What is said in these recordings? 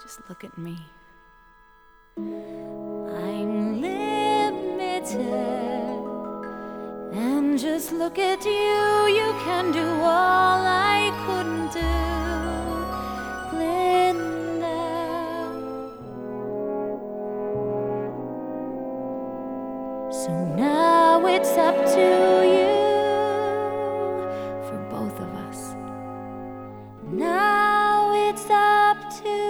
Just look at me. I'm limited, and just look at you. You can do all I couldn't do, Glinda. So now it's up to you, for both of us. Now it's up to you.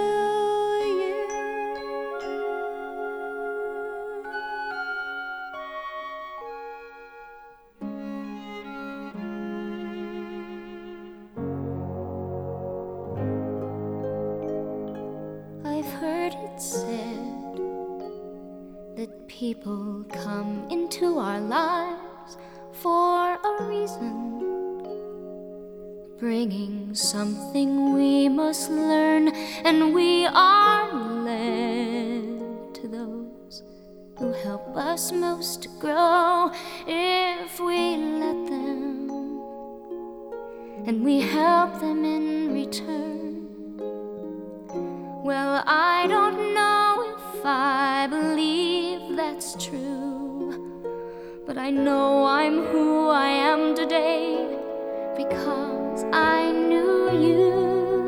I've heard it said that people come into our lives for a reason, bringing something we must learn, and we are led to those who help us most to grow if we let them, and we help them in return. Well, I don't know if I believe that's true, but I know I'm who I am today because I knew you.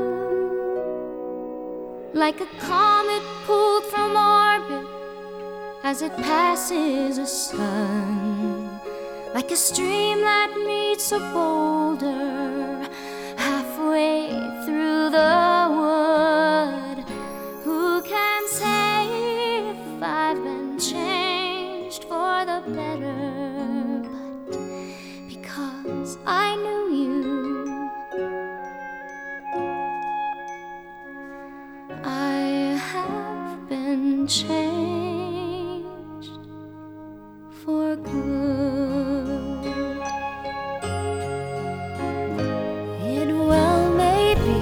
Like a comet pulled from orbit as it passes a sun, like a stream that meets a boulder halfway through the wood. Who can say if I've been changed for the better? But because I knew you, I have been changed for good. It well may be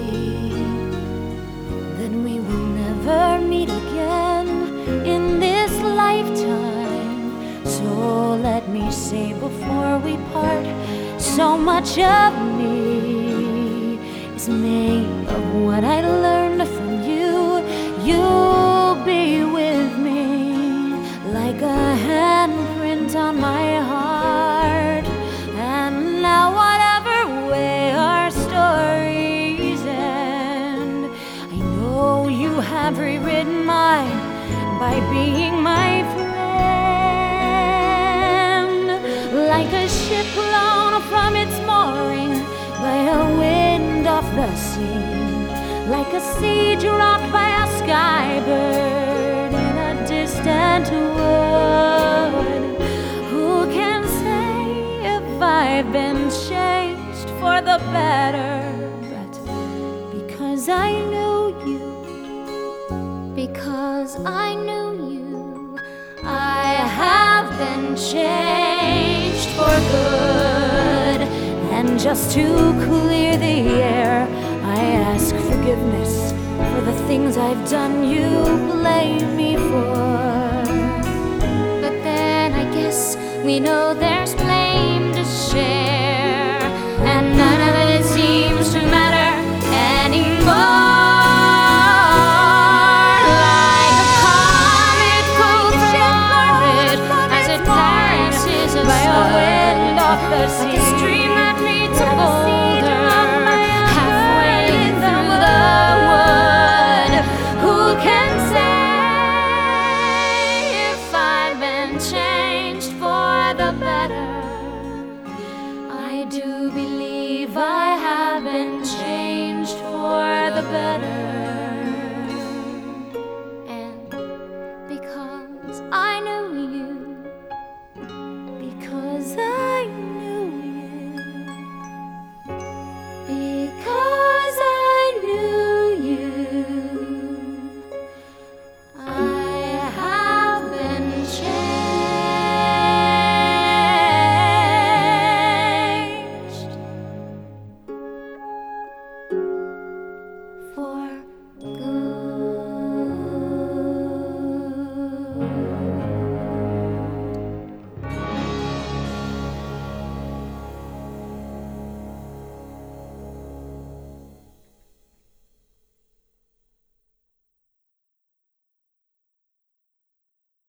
that we will never meet again in this lifetime, so let me say before we part, so much of me is made of what I learned from you. You'll be with me like a handprint on my heart. And now whatever way our stories end, I know you have rewritten mine by being my friend. Like a ship blown from its mooring by a wind off the sea, like a seed dropped by a skybird in a distant wood. Who can say if I've been changed for the better? But because I knew you, because I knew you, I have been changed for good. And just to clear the air, I ask forgiveness for the things I've done you blame me for. But then I guess we know there's